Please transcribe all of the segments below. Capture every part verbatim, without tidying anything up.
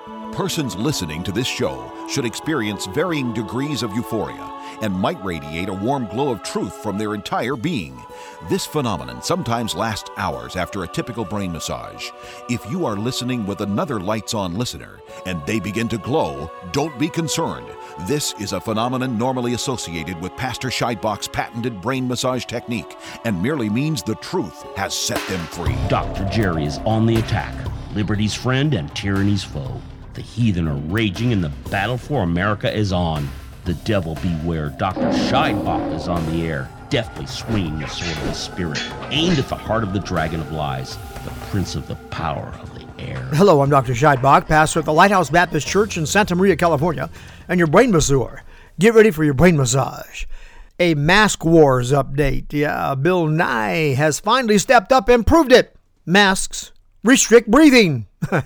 Persons listening to this show should experience varying degrees of euphoria and might radiate a warm glow of truth from their entire being. This phenomenon sometimes lasts hours after a typical brain massage. If you are listening with another lights-on listener and they begin to glow, don't be concerned. This is a phenomenon normally associated with Pastor Scheidbach's patented brain massage technique and merely means the truth has set them free. Doctor Jerry is on the attack, liberty's friend and tyranny's foe. The heathen are raging and the battle for America is on. The devil beware, Doctor Scheidbach is on the air, deftly swinging the sword of the Spirit, aimed at the heart of the dragon of lies, the prince of the power of the air. Hello, I'm Doctor Scheidbach, pastor at the Lighthouse Baptist Church in Santa Maria, California, and your brain masseur. Get ready for your brain massage. A mask wars update. Yeah, Bill Nye has finally stepped up and proved it. Masks restrict breathing.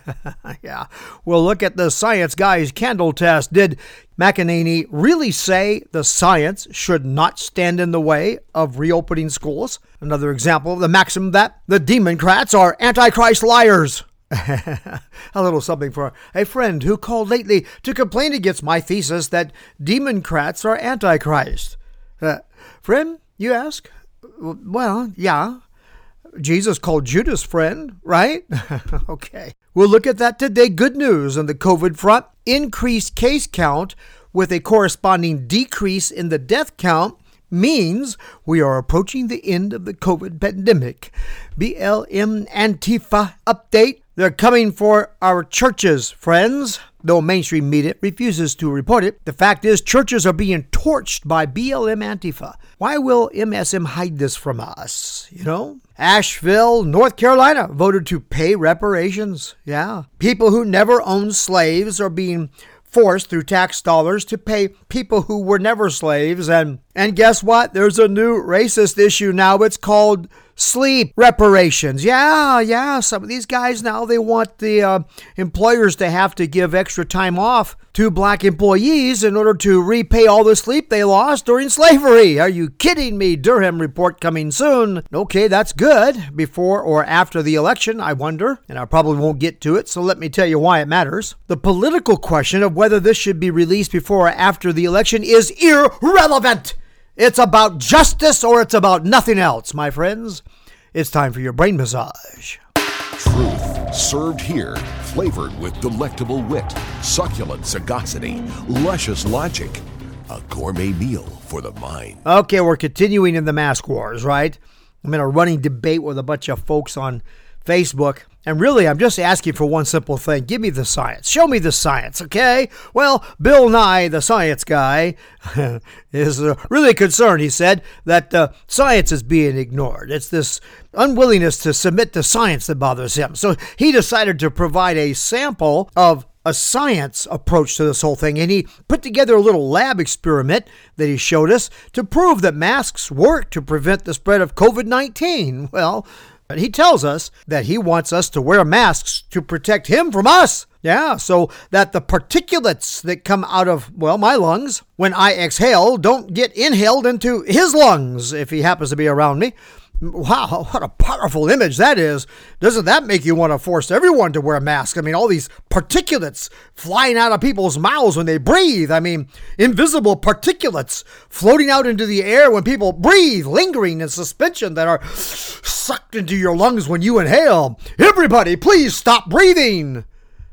Yeah, we'll look at the science guy's candle test. Did McEnany really say the science should not stand in the way of reopening schools? Another example of the maxim that the Democrats are Antichrist liars. A little something for a friend who called lately to complain against my thesis that Democrats are Antichrist. Uh, friend, you ask? Well, yeah. Jesus called Judas friend, right? Okay. We'll look at that today. Good news on the COVID front. Increased case count with a corresponding decrease in the death count means we are approaching the end of the COVID pandemic. B L M Antifa update. They're coming for our churches, friends. Though mainstream media refuses to report it, the fact is churches are being torched by B L M Antifa. Why will M S M hide this from us? You know? Asheville, North Carolina voted to pay reparations. Yeah. People who never owned slaves are being forced through tax dollars to pay people who were never slaves. And, and guess what? There's a new racist issue now. It's called sleep reparations. Yeah, yeah. Some of these guys now, they want the uh, employers to have to give extra time off to black employees in order to repay all the sleep they lost during slavery. Are you kidding me? Durham report coming soon. Okay, that's good. Before or after the election, I wonder. And I probably won't get to it, so let me tell you why it matters. The political question of whether this should be released before or after the election is irrelevant. It's about justice or it's about nothing else, my friends. It's time for your brain massage. Truth served here, flavored with delectable wit, succulent sagacity, luscious logic. A gourmet meal for the mind. Okay, we're continuing in the mask wars, right? I'm in a running debate with a bunch of folks on Facebook. And really, I'm just asking for one simple thing. Give me the science. Show me the science, okay? Well, Bill Nye, the science guy, is uh, really concerned, he said, that uh, science is being ignored. It's this unwillingness to submit to science that bothers him. So he decided to provide a sample of a science approach to this whole thing. And he put together a little lab experiment that he showed us to prove that masks work to prevent the spread of COVID nineteen. Well, but he tells us that he wants us to wear masks to protect him from us. Yeah, so that the particulates that come out of, well, my lungs when I exhale don't get inhaled into his lungs if he happens to be around me. Wow, what a powerful image that is. Doesn't that make you want to force everyone to wear a mask? I mean, all these particulates flying out of people's mouths when they breathe. I mean, invisible particulates floating out into the air when people breathe, lingering in suspension that are sucked into your lungs when you inhale. Everybody, please stop breathing.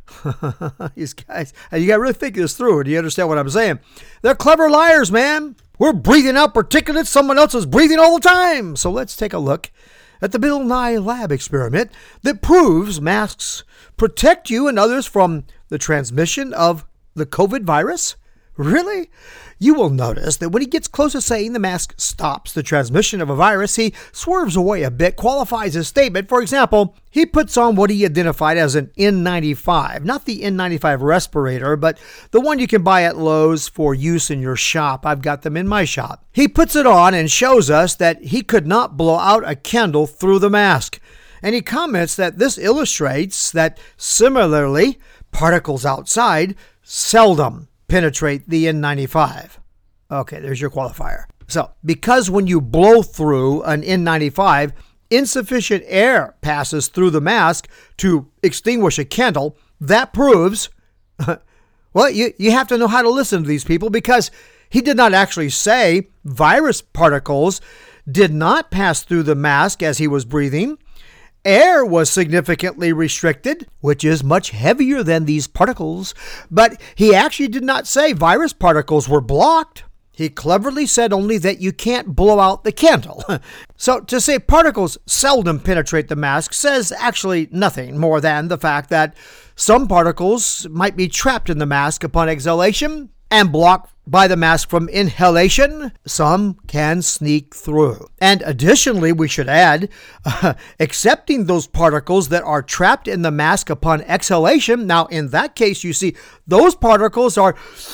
These guys, you got to really think this through. Do you understand what I'm saying? They're clever liars, man. We're breathing out particulates someone else is breathing all the time. So let's take a look at the Bill Nye lab experiment that proves masks protect you and others from the transmission of the COVID virus. Really? You will notice that when he gets close to saying the mask stops the transmission of a virus, he swerves away a bit, qualifies his statement. For example, he puts on what he identified as an N ninety-five, not the N ninety-five respirator, but the one you can buy at Lowe's for use in your shop. I've got them in my shop. He puts it on and shows us that he could not blow out a candle through the mask. And he comments that this illustrates that similarly, particles outside seldom penetrate the N ninety-five. Okay, there's your qualifier. So, because when you blow through an N ninety-five, insufficient air passes through the mask to extinguish a candle, that proves Well, you, you have to know how to listen to these people, because he did not actually say virus particles did not pass through the mask as he was breathing. Air was significantly restricted, which is much heavier than these particles, but he actually did not say virus particles were blocked. He cleverly said only that you can't blow out the candle. So to say particles seldom penetrate the mask says actually nothing more than the fact that some particles might be trapped in the mask upon exhalation and blocked by the mask from inhalation. Some can sneak through. And additionally, we should add, uh, accepting those particles that are trapped in the mask upon exhalation. Now, in that case, you see, those particles are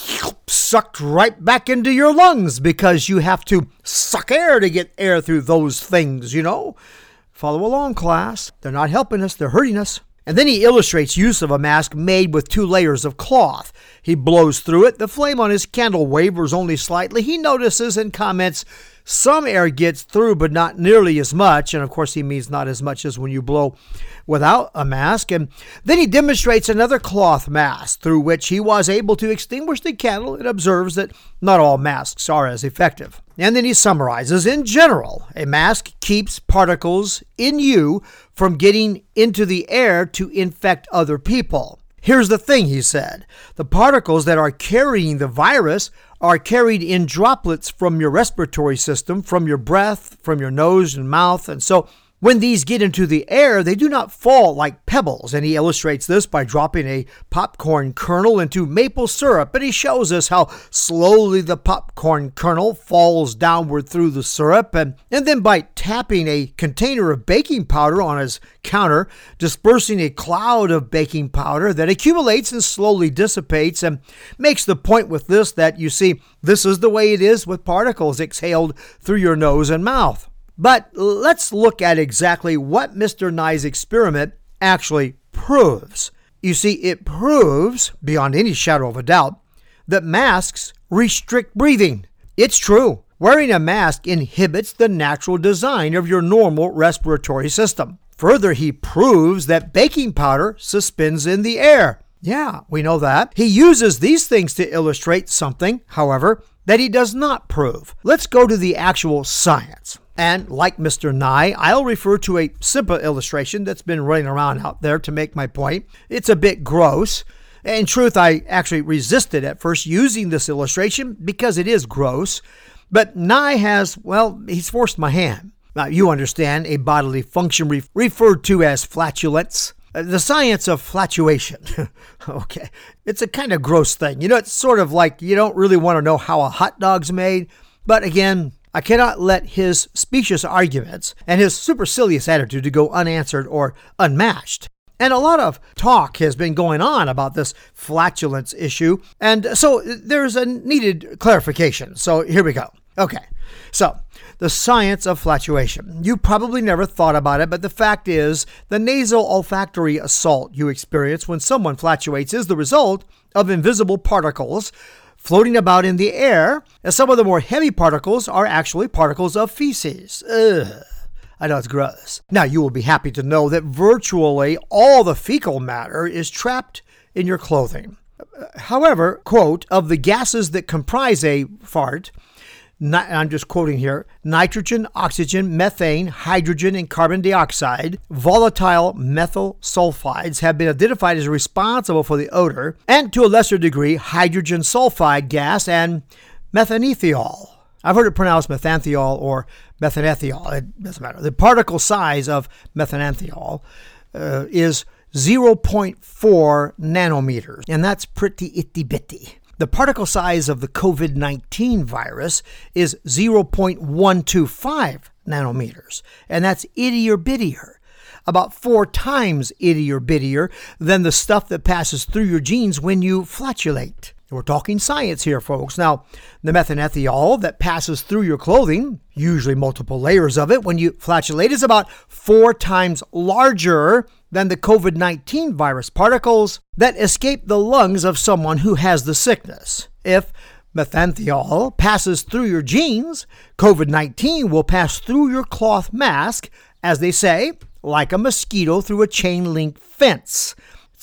sucked right back into your lungs, because you have to suck air to get air through those things, you know. Follow along, class. They're not helping us, they're hurting us. And then he illustrates use of a mask made with two layers of cloth. He blows through it. The flame on his candle wavers only slightly. He notices and comments, some air gets through, but not nearly as much. And of course, he means not as much as when you blow without a mask. And then he demonstrates another cloth mask through which he was able to extinguish the candle, and observes that not all masks are as effective. And then he summarizes, in general, a mask keeps particles in you from getting into the air to infect other people. Here's the thing, he said. The particles that are carrying the virus are carried in droplets from your respiratory system, from your breath, from your nose and mouth. And so when these get into the air, they do not fall like pebbles. And he illustrates this by dropping a popcorn kernel into maple syrup. And he shows us how slowly the popcorn kernel falls downward through the syrup. And, and then by tapping a container of baking powder on his counter, dispersing a cloud of baking powder that accumulates and slowly dissipates, and makes the point with this that, you see, this is the way it is with particles exhaled through your nose and mouth. But let's look at exactly what Mister Nye's experiment actually proves. You see, it proves, beyond any shadow of a doubt, that masks restrict breathing. It's true. Wearing a mask inhibits the natural design of your normal respiratory system. Further, he proves that baking powder suspends in the air. Yeah, we know that. He uses these things to illustrate something, however, that he does not prove. Let's go to the actual science. And like Mister Nye, I'll refer to a simple illustration that's been running around out there to make my point. It's a bit gross. In truth, I actually resisted at first using this illustration because it is gross. But Nye has, well, he's forced my hand. Now, you understand a bodily function re- referred to as flatulence. The science of flatulation. Okay. It's a kind of gross thing. You know, it's sort of like you don't really want to know how a hot dog's made. But again, I cannot let his specious arguments and his supercilious attitude to go unanswered or unmatched. And a lot of talk has been going on about this flatulence issue. And so there's a needed clarification. So here we go. Okay. So the science of flatulation. You probably never thought about it, but the fact is the nasal olfactory assault you experience when someone flatulates is the result of invisible particles floating about in the air, as some of the more heavy particles are actually particles of feces. Ugh. I know it's gross. Now, you will be happy to know that virtually all the fecal matter is trapped in your clothing. However, quote, of the gases that comprise a fart, ni- I'm just quoting here, nitrogen, oxygen, methane, hydrogen, and carbon dioxide, volatile methyl sulfides have been identified as responsible for the odor, and to a lesser degree, hydrogen sulfide gas and methanethiol. I've heard it pronounced methanethiol or methanethiol. It doesn't matter. The particle size of methanethiol uh, is zero point four nanometers, and that's pretty itty-bitty. The particle size of the covid nineteen virus is zero point one two five nanometers, and that's ittier bittier, about four times ittier bittier than the stuff that passes through your jeans when you flatulate. We're talking science here, folks. Now, the methanethiol that passes through your clothing, usually multiple layers of it when you flatulate, is about four times larger than the covid nineteen virus particles that escape the lungs of someone who has the sickness. If methanethiol passes through your jeans, covid nineteen will pass through your cloth mask, as they say, like a mosquito through a chain link fence.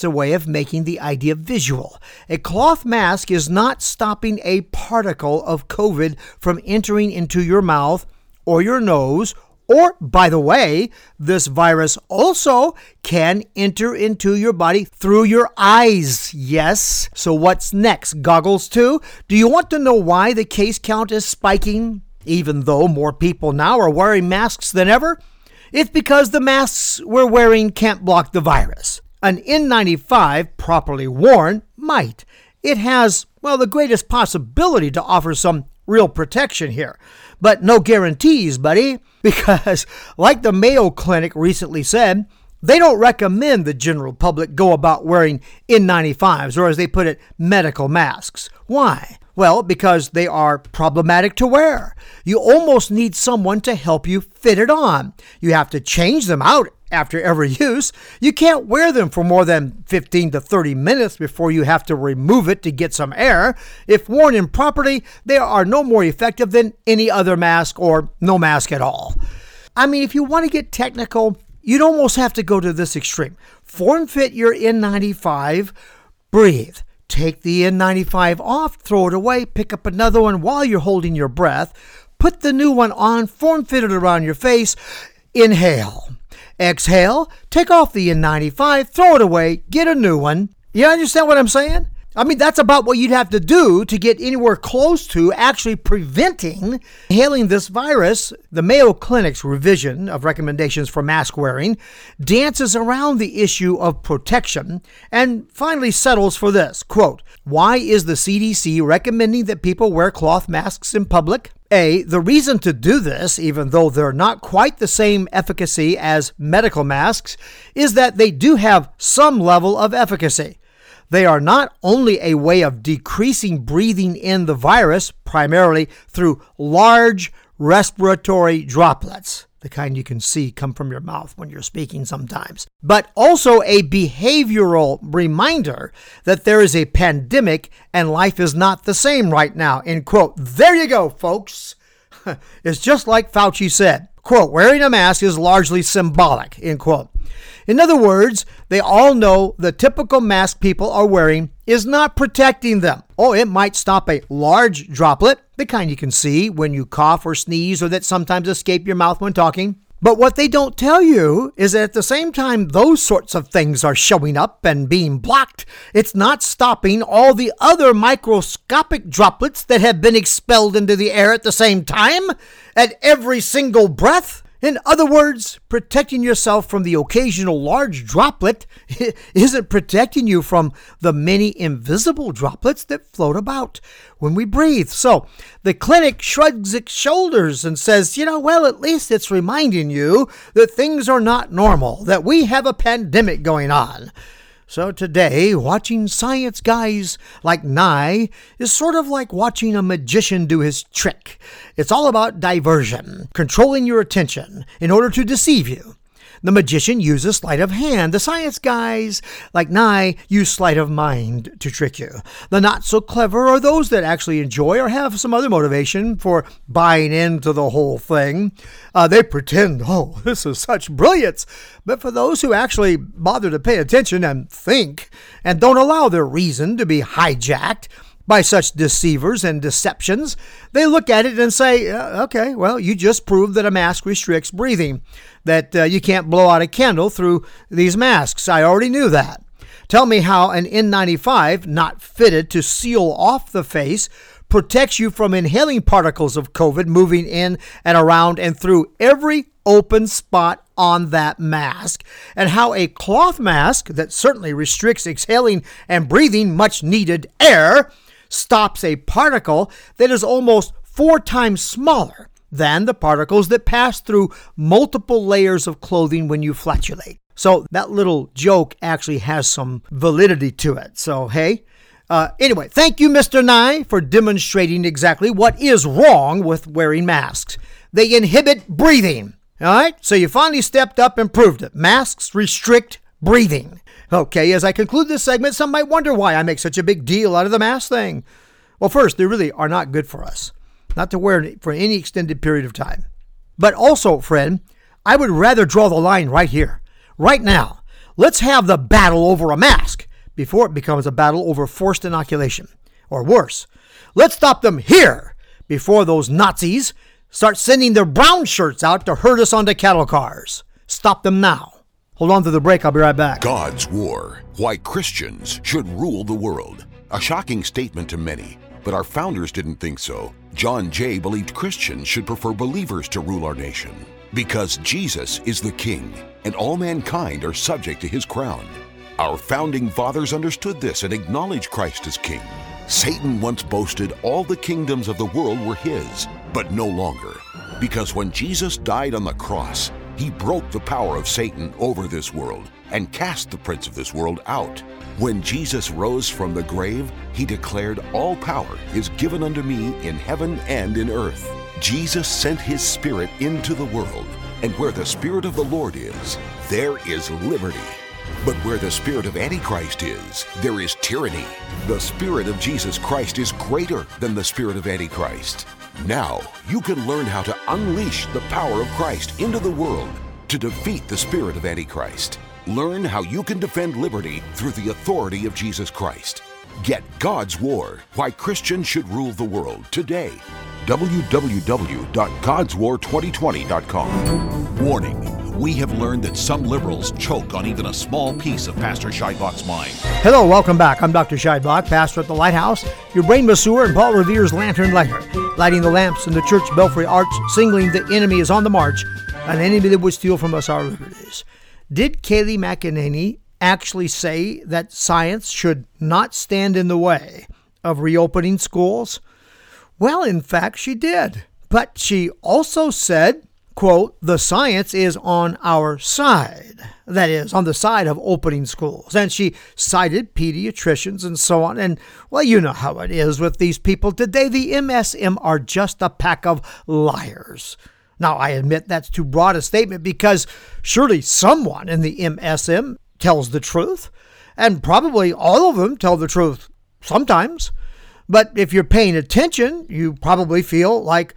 It's a way of making the idea visual. A cloth mask is not stopping a particle of COVID from entering into your mouth or your nose. Or, by the way, this virus also can enter into your body through your eyes. Yes. So what's next? Goggles too? Do you want to know why the case count is spiking, even though more people now are wearing masks than ever? It's because the masks we're wearing can't block the virus. An N ninety-five, properly worn, might. It has, well, the greatest possibility to offer some real protection here. But no guarantees, buddy, because like the Mayo Clinic recently said, they don't recommend the general public go about wearing N ninety-fives, or as they put it, medical masks. Why? Well, because they are problematic to wear. You almost need someone to help you fit it on. You have to change them out after every use. You can't wear them for more than fifteen to thirty minutes before you have to remove it to get some air. If worn improperly, they are no more effective than any other mask or no mask at all. I mean, if you want to get technical, you'd almost have to go to this extreme. Form fit your N ninety-five, breathe. Take the N ninety-five off, throw it away, pick up another one while you're holding your breath. Put the new one on, form fit it around your face, inhale. Exhale, take off the N ninety-five, throw it away, get a new one. You understand what I'm saying? I mean, that's about what you'd have to do to get anywhere close to actually preventing inhaling this virus. The Mayo Clinic's revision of recommendations for mask wearing dances around the issue of protection and finally settles for this, quote, why is the C D C recommending that people wear cloth masks in public? A, the reason to do this, even though they're not quite the same efficacy as medical masks, is that they do have some level of efficacy. They are not only a way of decreasing breathing in the virus, primarily through large respiratory droplets, the kind you can see come from your mouth when you're speaking sometimes, but also a behavioral reminder that there is a pandemic and life is not the same right now, end quote. There you go, folks. It's just like Fauci said, quote, wearing a mask is largely symbolic, end quote. In other words, they all know the typical mask people are wearing is not protecting them. Oh, it might stop a large droplet, the kind you can see when you cough or sneeze or that sometimes escape your mouth when talking. But what they don't tell you is that at the same time those sorts of things are showing up and being blocked, it's not stopping all the other microscopic droplets that have been expelled into the air at the same time, at every single breath. In other words, protecting yourself from the occasional large droplet isn't protecting you from the many invisible droplets that float about when we breathe. So the clinic shrugs its shoulders and says, you know, well, at least it's reminding you that things are not normal, that we have a pandemic going on. So today, watching science guys like Nye is sort of like watching a magician do his trick. It's all about diversion, controlling your attention in order to deceive you. The magician uses sleight of hand. The science guys like Nye use sleight of mind to trick you. The not so clever are those that actually enjoy or have some other motivation for buying into the whole thing. Uh, they pretend, oh, this is such brilliance. But for those who actually bother to pay attention and think and don't allow their reason to be hijacked by such deceivers and deceptions, they look at it and say, uh, okay, well, you just proved that a mask restricts breathing, that uh, you can't blow out a candle through these masks. I already knew that. Tell me how an N ninety-five, not fitted to seal off the face, protects you from inhaling particles of COVID moving in and around and through every open spot on that mask, and how a cloth mask that certainly restricts exhaling and breathing much needed air stops a particle that is almost four times smaller than the particles that pass through multiple layers of clothing when you flatulate. So that little joke actually has some validity to it. So, hey, uh, anyway, thank you, Mister Nye, for demonstrating exactly what is wrong with wearing masks. They inhibit breathing. All right, so you finally stepped up and proved it. Masks restrict breathing. Okay, as I conclude this segment, some might wonder why I make such a big deal out of the mask thing. Well, first, they really are not good for us. Not to wear it for any extended period of time. But also, friend, I would rather draw the line right here, right now. Let's have the battle over a mask before it becomes a battle over forced inoculation. Or worse, let's stop them here before those Nazis start sending their brown shirts out to herd us onto cattle cars. Stop them now. Hold on to the break. I'll be right back. God's War. Why Christians should rule the world. A shocking statement to many, but our founders didn't think so. John Jay believed Christians should prefer believers to rule our nation because Jesus is the King and all mankind are subject to his crown. Our founding fathers understood this and acknowledged Christ as King. Satan once boasted all the kingdoms of the world were his, but no longer. Because when Jesus died on the cross, he broke the power of Satan over this world and cast the prince of this world out. When Jesus rose from the grave, he declared, "All power is given unto me in heaven and in earth." Jesus sent his Spirit into the world, and where the Spirit of the Lord is, there is liberty. But where the spirit of Antichrist is, there is tyranny. The Spirit of Jesus Christ is greater than the spirit of Antichrist. Now, you can learn how to unleash the power of Christ into the world to defeat the spirit of Antichrist. Learn how you can defend liberty through the authority of Jesus Christ. Get God's War, Why Christians Should Rule the World today. w w w dot gods war twenty twenty dot com. Warning. We have learned that some liberals choke on even a small piece of Pastor Scheidbach's mind. Hello, welcome back. I'm Doctor Scheidbach, pastor at the Lighthouse, your brain masseur and Paul Revere's lantern lighter, lighting the lamps in the church belfry arch, signaling the enemy is on the march, an enemy that would steal from us our liberties. Did Kayleigh McEnany actually say that science should not stand in the way of reopening schools? Well, in fact, she did. But she also said, quote, the science is on our side. That is, on the side of opening schools. And she cited pediatricians and so on. And, well, you know how it is with these people today. The M S M are just a pack of liars. Now, I admit that's too broad a statement because surely someone in the M S M tells the truth. And probably all of them tell the truth sometimes. But if you're paying attention, you probably feel like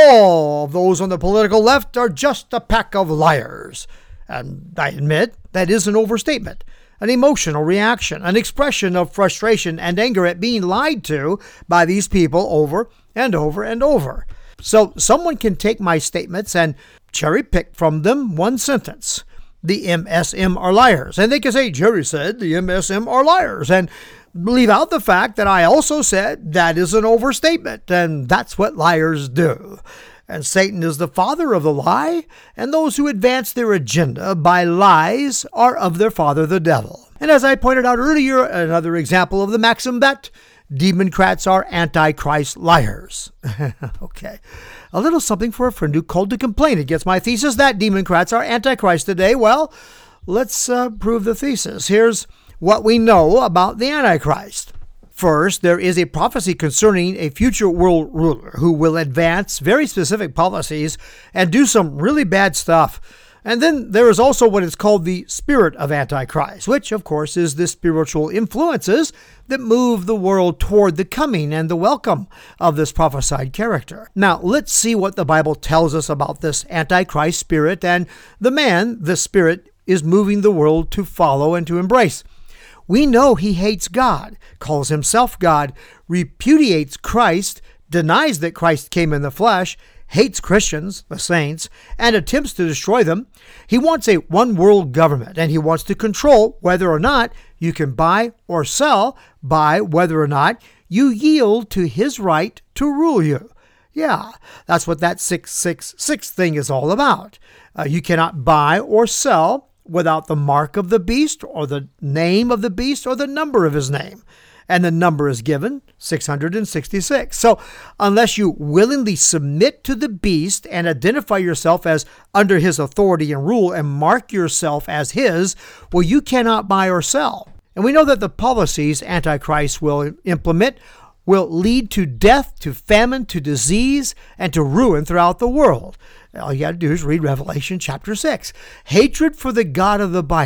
all of those on the political left are just a pack of liars. And I admit that is an overstatement, an emotional reaction, an expression of frustration and anger at being lied to by these people over and over and over. So someone can take my statements and cherry pick from them one sentence. The M S M are liars. And they can say, Jerry said the M S M are liars. And leave out the fact that I also said that is an overstatement, and that's what liars do. And Satan is the father of the lie, and those who advance their agenda by lies are of their father the devil. And as I pointed out earlier, another example of the maxim that Democrats are antichrist liars. Okay. A little something for a friend who called to complain against my thesis that Democrats are antichrist today. Well, let's uh, prove the thesis. Here's what we know about the Antichrist. First, there is a prophecy concerning a future world ruler who will advance very specific policies and do some really bad stuff. And then there is also what is called the spirit of Antichrist, which, of course, is the spiritual influences that move the world toward the coming and the welcome of this prophesied character. Now, let's see what the Bible tells us about this Antichrist spirit and the man the spirit is moving the world to follow and to embrace. We know he hates God, calls himself God, repudiates Christ, denies that Christ came in the flesh, hates Christians, the saints, and attempts to destroy them. He wants a one-world government, and he wants to control whether or not you can buy or sell, by whether or not you yield to his right to rule you. Yeah, that's what that six six six thing is all about. Uh, you cannot buy or sell without the mark of the beast or the name of the beast or the number of his name. And the number is given, six hundred sixty-six. So unless you willingly submit to the beast and identify yourself as under his authority and rule and mark yourself as his, well, you cannot buy or sell. And we know that the policies Antichrist will implement will lead to death, to famine, to disease, and to ruin throughout the world. All you got to do is read Revelation chapter six. Hatred for the God of the Bible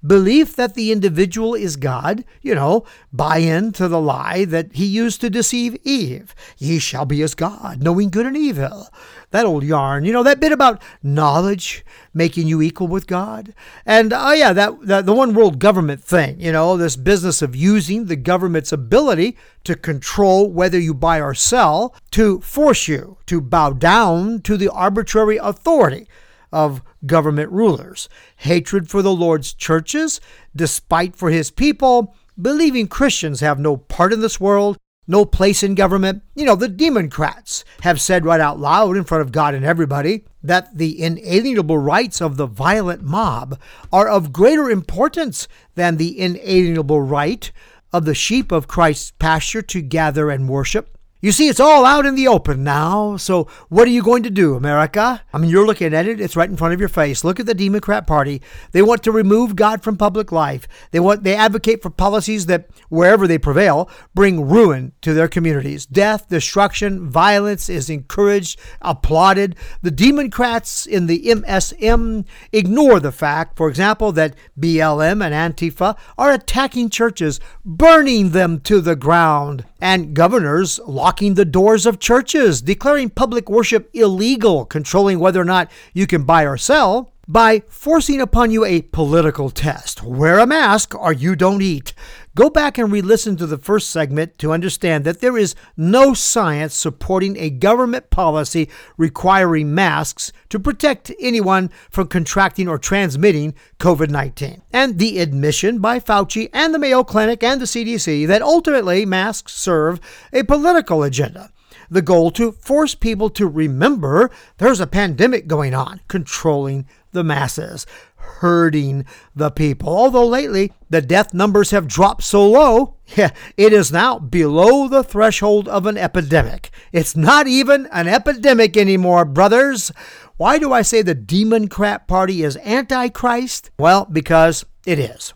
belief that the individual is God, you know, buy into the lie that he used to deceive Eve. Ye shall be as God, knowing good and evil. That old yarn, you know, that bit about knowledge making you equal with God. And, oh yeah, that, that the one world government thing, you know, this business of using the government's ability to control whether you buy or sell, to force you to bow down to the arbitrary authority of government rulers, hatred for the Lord's churches, despite for his people, believing Christians have no part in this world, no place in government. You know, the Democrats have said right out loud in front of God and everybody that the inalienable rights of the violent mob are of greater importance than the inalienable right of the sheep of Christ's pasture to gather and worship. You see, it's all out in the open now. So what are you going to do, America? I mean, you're looking at it. It's right in front of your face. Look at the Democrat Party. They want to remove God from public life. They want, they advocate for policies that, wherever they prevail, bring ruin to their communities. Death, destruction, violence is encouraged, applauded. The Democrats in the M S M ignore the fact, for example, that B L M and Antifa are attacking churches, burning them to the ground, and governors locking the doors of churches, declaring public worship illegal, controlling whether or not you can buy or sell, by forcing upon you a political test. Wear a mask or you don't eat. Go back and re-listen to the first segment to understand that there is no science supporting a government policy requiring masks to protect anyone from contracting or transmitting covid nineteen. And the admission by Fauci and the Mayo Clinic and the C D C that ultimately masks serve a political agenda. The goal to force people to remember there's a pandemic going on, controlling the masses, hurting the people. Although lately the death numbers have dropped so low, yeah, it is now below the threshold of an epidemic. It's not even an epidemic anymore, brothers. Why do I say the Democrat Party is Antichrist? Well, because it is.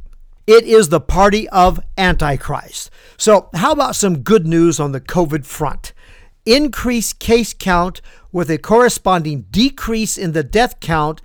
It is the party of Antichrist. So how about some good news on the COVID front? Increased case count with a corresponding decrease in the death count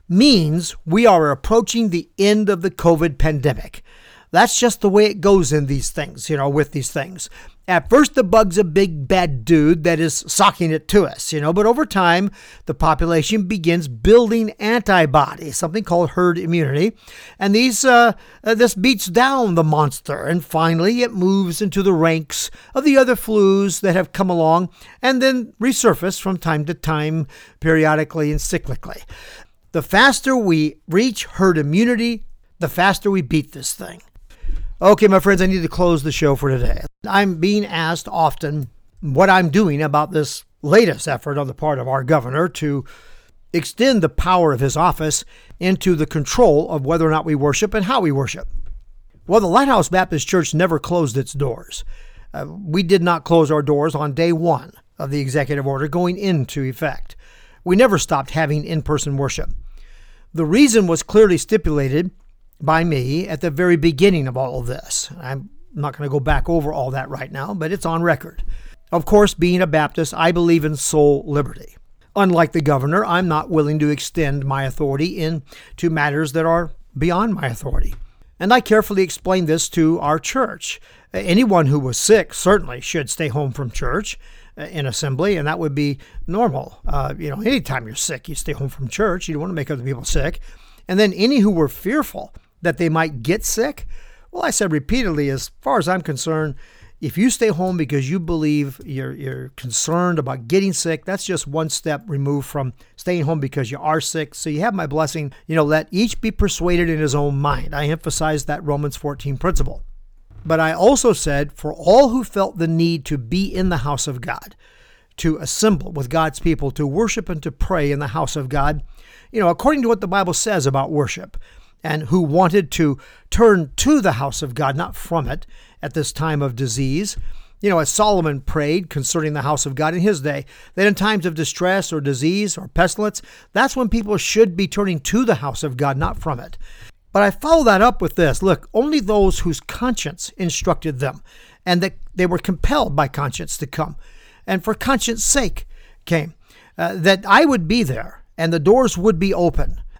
means we are approaching the end of the COVID pandemic. That's just the way it goes in these things, you know, with these things. At first, the bug's a big bad dude that is socking it to us, you know, but over time, the population begins building antibodies, something called herd immunity. And these, uh, uh, this beats down the monster. And finally, it moves into the ranks of the other flus that have come along and then resurface from time to time, periodically and cyclically. The faster we reach herd immunity, the faster we beat this thing. Okay, my friends, I need to close the show for today. I'm being asked often what I'm doing about this latest effort on the part of our governor to extend the power of his office into the control of whether or not we worship and how we worship. Well, the Lighthouse Baptist Church never closed its doors. Uh, we did not close our doors on day one of the executive order going into effect. We never stopped having in-person worship. The reason was clearly stipulated by me at the very beginning of all of this. I'm not going to go back over all that right now, but it's on record. Of course, being a Baptist, I believe in soul liberty. Unlike the governor, I'm not willing to extend my authority into matters that are beyond my authority. And I carefully explained this to our church. Anyone who was sick certainly should stay home from church in assembly, and that would be normal. Uh, you know, anytime you're sick, you stay home from church. You don't want to make other people sick. And then any who were fearful that they might get sick, well, I said repeatedly, as far as I'm concerned, if you stay home because you believe you're you're concerned about getting sick, that's just one step removed from staying home because you are sick. So you have my blessing. You know, let each be persuaded in his own mind. I emphasized that Romans fourteen principle. But I also said for all who felt the need to be in the house of God, to assemble with God's people, to worship and to pray in the house of God, you know, according to what the Bible says about worship, and who wanted to turn to the house of God, not from it, at this time of disease. You know, as Solomon prayed concerning the house of God in his day, that in times of distress or disease or pestilence, that's when people should be turning to the house of God, not from it. But I follow that up with this. Look, only those whose conscience instructed them, and that they were compelled by conscience to come, and for conscience sake came, uh, that I would be there, and the doors would be open.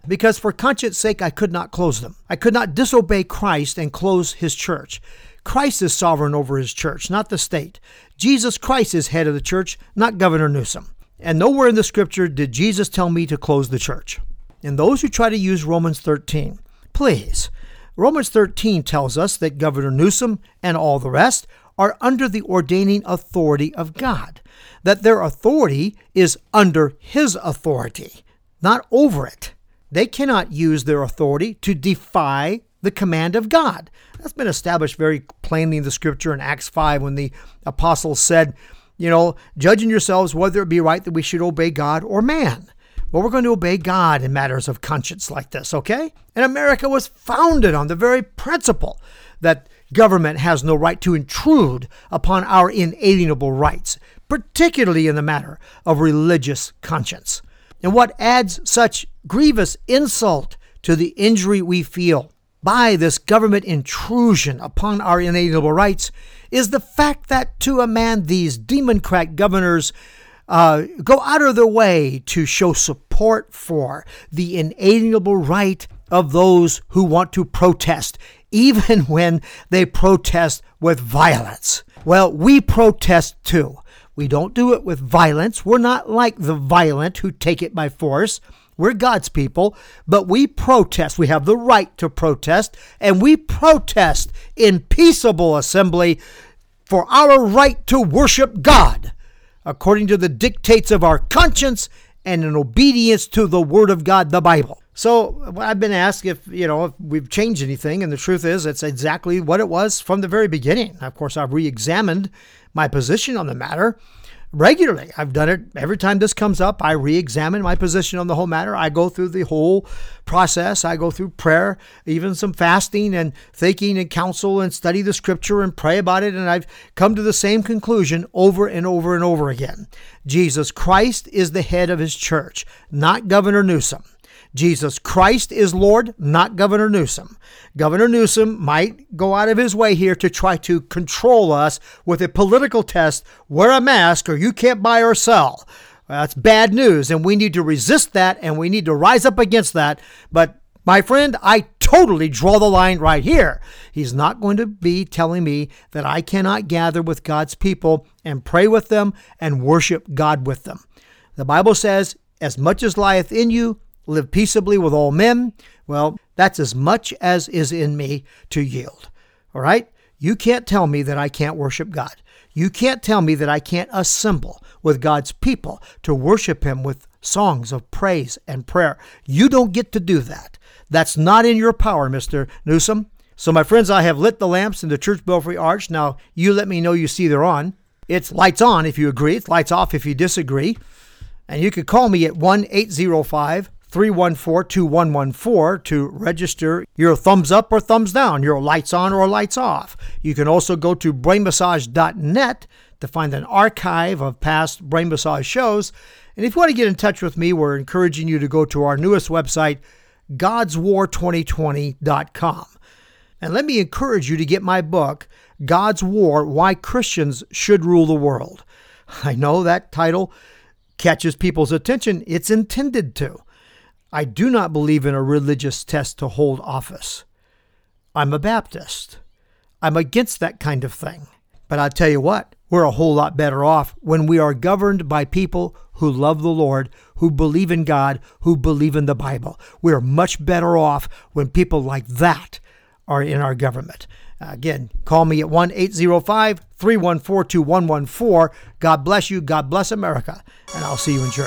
because for conscience sake I could not close them. I could not disobey Christ and close his church. Christ is sovereign over his church, not the state. Jesus Christ is head of the church, not Governor Newsom. And nowhere in the scripture did Jesus tell me to close the church. And those who try to use Romans thirteen, please. Romans thirteen tells us that Governor Newsom and all the rest are under the ordaining authority of God, that their authority is under his authority, not over it. They cannot use their authority to defy the command of God. That's been established very plainly in the scripture in Acts five when the apostles said, you know, judging yourselves whether it be right that we should obey God or man. Well, we're going to obey God in matters of conscience like this, okay? And America was founded on the very principle that government has no right to intrude upon our inalienable rights, particularly in the matter of religious conscience. And what adds such grievous insult to the injury we feel by this government intrusion upon our inalienable rights is the fact that to a man these democrat governors uh, go out of their way to show support for the inalienable right of those who want to protest, even when they protest with violence. Well, we protest too. We don't do it with violence. We're not like the violent who take it by force. We're God's people, but we protest. We have the right to protest, and we protest in peaceable assembly for our right to worship God according to the dictates of our conscience and in obedience to the Word of God, the Bible. So I've been asked if, you know, if we've changed anything, and the truth is it's exactly what it was from the very beginning. Of course, I've re-examined my position on the matter regularly. I've done it every time this comes up. I re-examine my position on the whole matter. I go through the whole process. I go through prayer, even some fasting and thinking and counsel and study the scripture and pray about it. And I've come to the same conclusion over and over and over again. Jesus Christ is the head of his church, not Governor Newsom. Jesus Christ is Lord, not Governor Newsom. Governor Newsom might go out of his way here to try to control us with a political test. Wear a mask or you can't buy or sell. That's bad news, and we need to resist that, and we need to rise up against that. But my friend, I totally draw the line right here. He's not going to be telling me that I cannot gather with God's people and pray with them and worship God with them. The Bible says, as much as lieth in you, live peaceably with all men. Well, that's as much as is in me to yield. All right? You can't tell me that I can't worship God. You can't tell me that I can't assemble with God's people to worship him with songs of praise and prayer. You don't get to do that. That's not in your power, Mister Newsom. So, my friends, I have lit the lamps in the church belfry arch. Now, you let me know you see they're on. It's lights on if you agree. It's lights off if you disagree. And you could call me at one eight zero five, three one four, two one one four to register your thumbs up or thumbs down, your lights on or lights off. You can also go to brain massage dot net to find an archive of past Brain Massage shows. And if you want to get in touch with me, we're encouraging you to go to our newest website, gods war twenty twenty dot com. And let me encourage you to get my book, God's War, Why Christians Should Rule the World. I know that title catches people's attention. It's intended to. I do not believe in a religious test to hold office. I'm a Baptist. I'm against that kind of thing. But I'll tell you what, we're a whole lot better off when we are governed by people who love the Lord, who believe in God, who believe in the Bible. We're much better off when people like that are in our government. Again, call me at one eight zero five, three one four, two one one four. God bless you. God bless America. And I'll see you in church.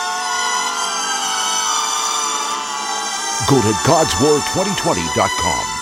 Go to gods war twenty twenty dot com.